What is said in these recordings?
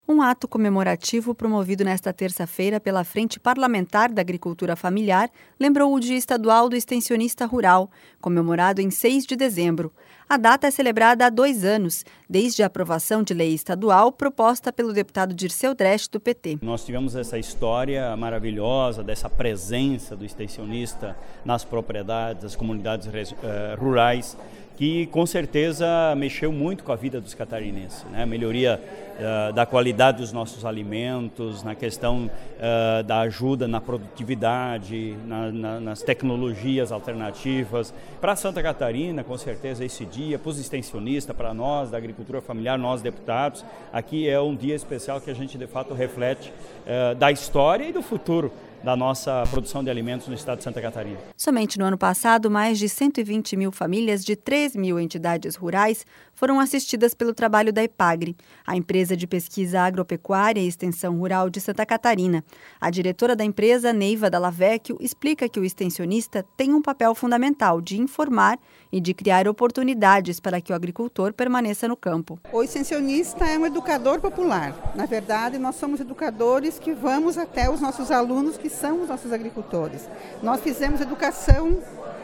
Um ato comemorativo promovido nesta terça-feira pela Frente Parlamentar da Agricultura Familiar lembrou o Dia Estadual do Extensionista Rural, comemorado em 6 de dezembro. A data é celebrada há 2 anos, desde a aprovação de lei estadual proposta pelo deputado Dirceu Dresch, do PT. Nós tivemos essa história maravilhosa dessa presença do extensionista nas propriedades, das comunidades rurais, que com certeza mexeu muito com a vida dos catarinenses, né? Melhoria da qualidade dos nossos alimentos, na questão da ajuda na produtividade, nas tecnologias alternativas. Para Santa Catarina, com certeza, esse dia, para os extensionistas, para nós, da agricultura familiar, nós deputados, aqui é um dia especial que a gente, de fato, reflete da história e do futuro da nossa produção de alimentos no estado de Santa Catarina. Somente no ano passado, mais de 120 mil famílias de 3 mil entidades rurais foram assistidas pelo trabalho da EPAGRE, a empresa de pesquisa agropecuária e extensão rural de Santa Catarina. A diretora da empresa, Neiva Dallavecchio, explica que o extensionista tem um papel fundamental de informar e de criar oportunidades para que o agricultor permaneça no campo. O extensionista é um educador popular. Na verdade, nós somos educadores que vamos até os nossos alunos, que são os nossos agricultores. Nós fizemos educação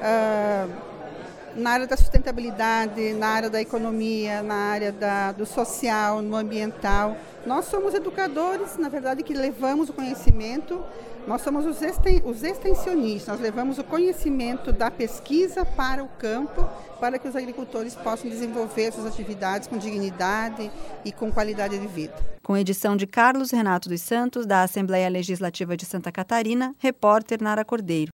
na área da sustentabilidade, na área da economia, na área do social, no ambiental. Nós somos educadores, na verdade, que levamos o conhecimento. Nós somos os extensionistas, nós levamos o conhecimento da pesquisa para o campo, para que os agricultores possam desenvolver suas atividades com dignidade e com qualidade de vida. Com edição de Carlos Renato dos Santos, da Assembleia Legislativa de Santa Catarina, repórter Nara Cordeiro.